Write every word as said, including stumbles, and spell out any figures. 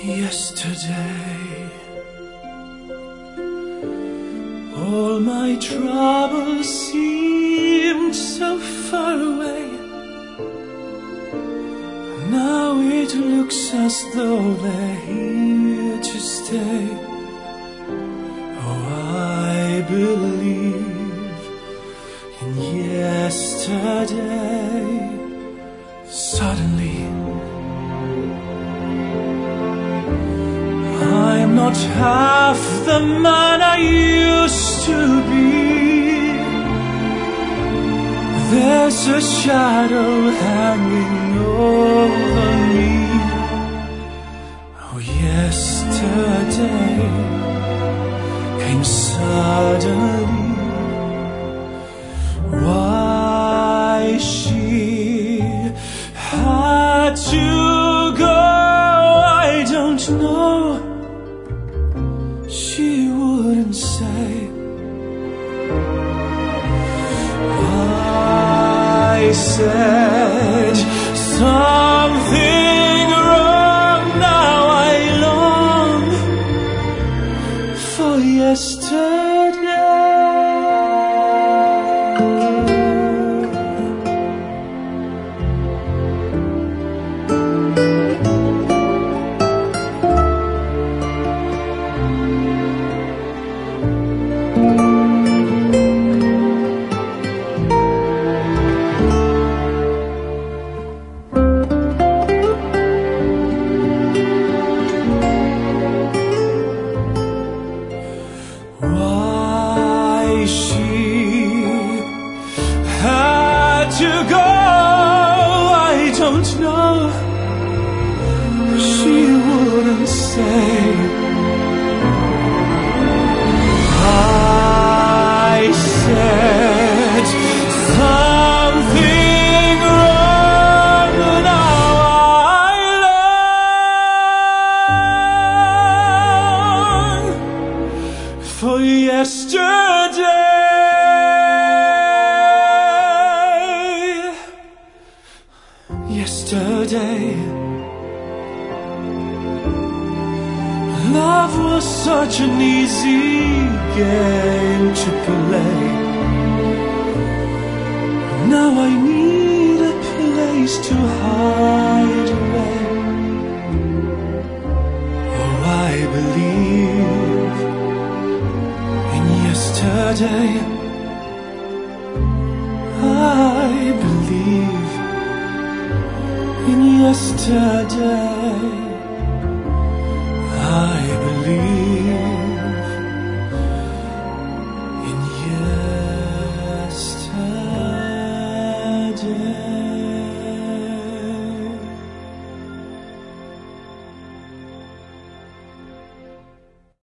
Yesterday, all my troubles seemed so far away. Now it looks as though they're here to stay. Oh, I believe in yesterday. Suddenly, I'm not half the man I used to be. There's a shadow hanging over me. Oh, yesterday came suddenly. Why she had to go, I don't know. She wouldn't say. I said something wrong. Now I long for yesterday. Why she had to go, I don't know. She wouldn't say. I said something wrong. Now I long for yesterday. Yesterday, love was such an easy game to play. Now I need a place to hide away. Oh, I believe in yesterday. I believe in yesterday. I believe